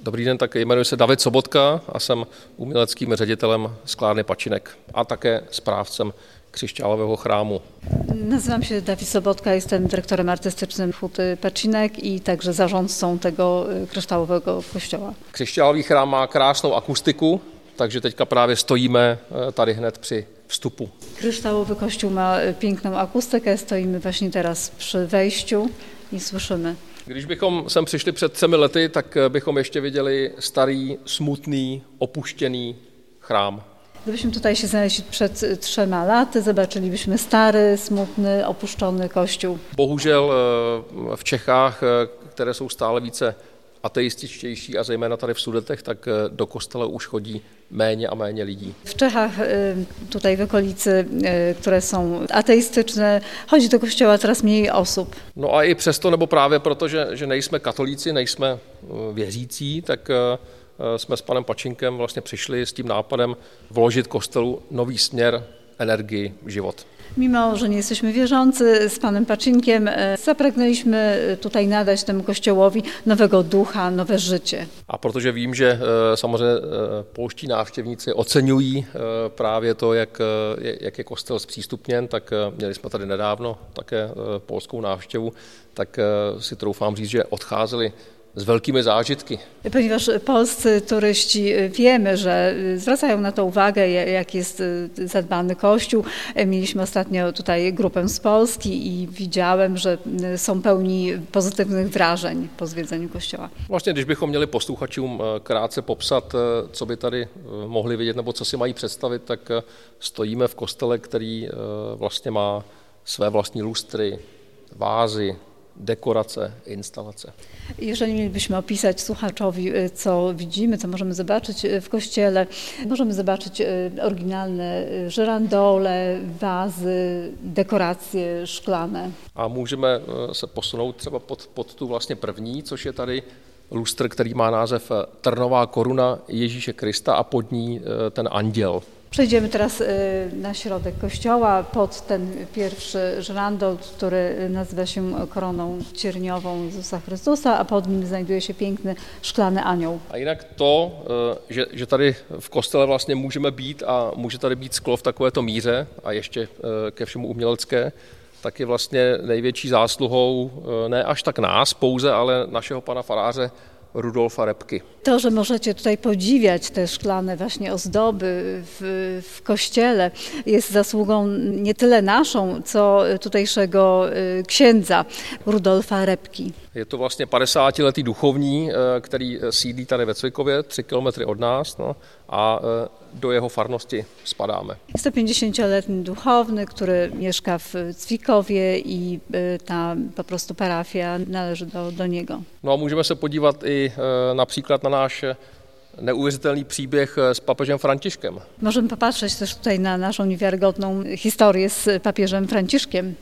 Dobrý den, tak jmenuji se David Sobotka a jsem uměleckým ředitelem sklárny Pačinek a také správcem křišťálového chrámu. Nazywam się Dawid Sobotka, jestem dyrektorem artystycznym Huty Pačinek i także zarządcą tego kryształowego kościoła. Křišťálový chrám má krásnou akustiku, takže teďka právě stojíme tady hned při vstupu. Kryształowy kościół ma piękną akustykę, stoimy właśnie teraz przy wejściu i słyszymy. Když bychom sem přišli před 3 lety, tak bychom ještě viděli starý, smutný, opuštěný chrám. Gdybyśmy tutaj się znaleźli przed 3 laty, zobaczylibyśmy stary, smutny, opuszczony kościół. Bohužel v Čechách, které jsou stále více ateističtější a zejména tady v Sudetech, tak do kostela už chodí méně a méně lidí. W Czechach, tutaj w okolicy, które są ateistyczne, chodzi do kościoła coraz mniej osób. No a i přesto, nebo právě proto, že nejsme katolíci, nejsme věřící, tak jsme s panem Pačinkem vlastně přišli s tím nápadem vložit kostelu nový směr, energii, život. Mimo, że nie jesteśmy wierzący, z panem Paczynkiem zapragnęliśmy tutaj nadać temu kościołowi nowego ducha, nowe życie. A protože vím, že samozřejmě polští návštěvníci oceňují právě to, jak je kostel zpřístupněn, tak měli jsme tady nedávno také polskou návštěvu, tak si troufám říct, že odcházeli z wielkimi zážitky. Ponieważ polscy turyści wiemy, że zwracają na to uwagę, jak jest zadbany kościół. Mieliśmy ostatnio tutaj grupę z Polski i widziałem, że są pełni pozytywnych wrażeń po zwiedzeniu kościoła. Vlastně, když bychom měli posluchačům krátce popsat, co by tady mohli vidět nebo co si mají představit, tak stojíme v kostele, který vlastně má své vlastní lustry, vázy, dekorace, instalace. Jeżeli mielibyśmy opisać słuchaczowi, co widzimy, co możemy zobaczyć w kościele, możemy zobaczyć oryginalne żyrandole, wazy, dekoracje szklane. A můžeme se posunout třeba pod tu vlastně první, což je tady lustr, který má název Trnová koruna Ježíše Krista a pod ní ten anděl. Przejdziemy teraz na środek kościoła, pod ten pierwszy żyrandol, który nazywa się koroną cierniową Jezusa Chrystusa, a pod nim znajduje się piękny szklany anioł. A jinak to, že tady v kostele vlastně můžeme být a může tady být sklo v takovéto míře a ještě ke všemu umělecké, tak je vlastně největší zásluhou ne až tak nás pouze, ale našeho pana faráře Rudolfa Repky. To, że możecie tutaj podziwiać te szklane właśnie ozdoby w kościele, jest zasługą nie tyle naszą, co tutejszego księdza Rudolfa Repky. Je to vlastně 50letý duchovní, který sídlí tady ve Cvikově, 3 kilometry od nás, no, a do jeho farnosti spadáme. Jest to 50-letni duchowny, który mieszka w Cvikowie i ta po prostu parafia należy do niego. No a můžeme se podívat i například na náš neuvěřitelný příběh s papežem Františkem. Możemy popatrzeć też tutaj na naszą niewiarygodną historię z papieżem Franciszkiem.